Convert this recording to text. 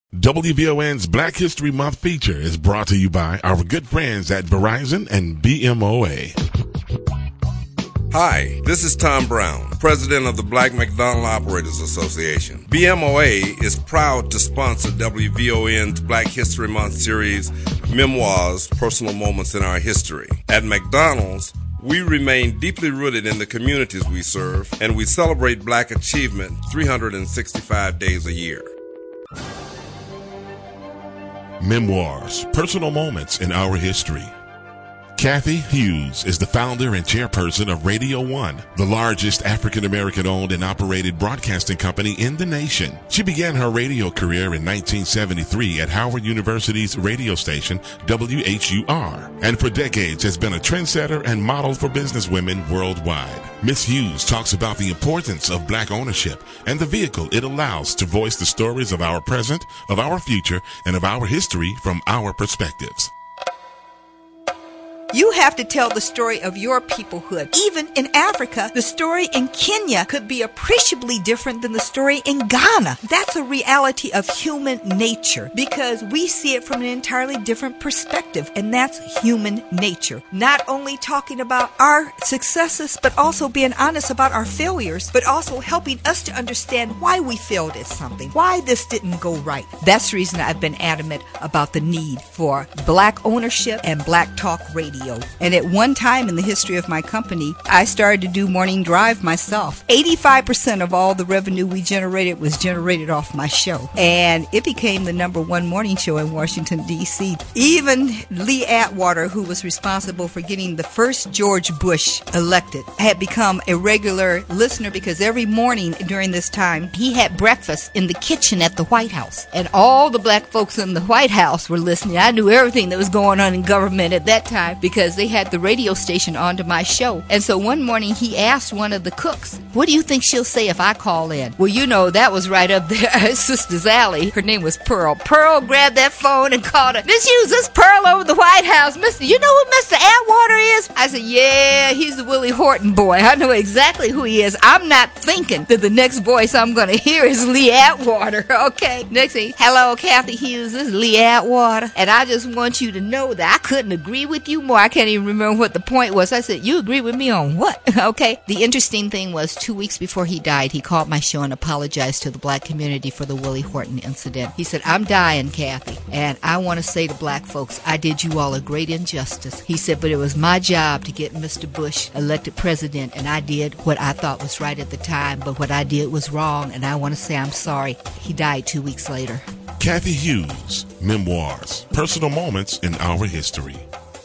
WVON's Black History Month feature is brought to you by our good friends at Verizon and BMOA. Hi, this is Tom Brown, president of the Black McDonald Operators Association. BMOA is proud to sponsor WVON's Black History Month series, Memoirs, Personal Moments in Our History. At McDonald's, we remain deeply rooted in the communities we serve, and we celebrate Black achievement 365 days a year. Memoirs, Personal Moments in Our History. Cathy Hughes is the founder and chairperson of Radio One, the largest African-American owned and operated broadcasting company in the nation. She began her radio career in 1973 at Howard University's radio station, WHUR, and for decades has been a trendsetter and model for businesswomen worldwide. Ms. Hughes talks about the importance of Black ownership and the vehicle it allows to voice the stories of our present, of our future, and of our history from our perspectives. You have to tell the story of your peoplehood. Even in Africa, the story in Kenya could be appreciably different than the story in Ghana. That's a reality of human nature because we see it from an entirely different perspective, and that's human nature. Not only talking about our successes, but also being honest about our failures, but also helping us to understand why we failed at something, why this didn't go right. That's the reason I've been adamant about the need for Black ownership and Black talk radio. And at one time in the history of my company, I started to do morning drive myself. 85% of all the revenue we generated was generated off my show. And it became the #1 morning show in Washington, D.C. Even Lee Atwater, who was responsible for getting the first George Bush elected, had become a regular listener because every morning during this time, he had breakfast in the kitchen at the White House. And all the Black folks in the White House were listening. I knew everything that was going on in government at that time because they had the radio station onto my show. And so one morning he asked one of the cooks, "What do you think she'll say if I call in?" Well, you know, that was right up there. Sister Zally, her name was Pearl. Pearl grabbed that phone and called her, "Miss Hughes, this Pearl over the White House. You know who Mr. Atwater is?" I said, "Yeah, he's the Willie Horton boy. I know exactly who he is. I'm not thinking that the next voice I'm going to hear is Lee Atwater." Okay. Next thing, "Hello, Cathy Hughes. This is Lee Atwater. And I just want you to know that I couldn't agree with you more." I can't even remember what the point was. I said, "You agree with me on what?" Okay. The interesting thing was 2 weeks before he died, he called my show and apologized to the Black community for the Willie Horton incident. He said, "I'm dying, Cathy, and I want to say to Black folks, I did you all a great injustice." He said, "But it was my job to get Mr. Bush elected president, and I did what I thought was right at the time, but what I did was wrong, and I want to say I'm sorry." He died 2 weeks later. Cathy Hughes, Memoirs, Personal Moments in Our History.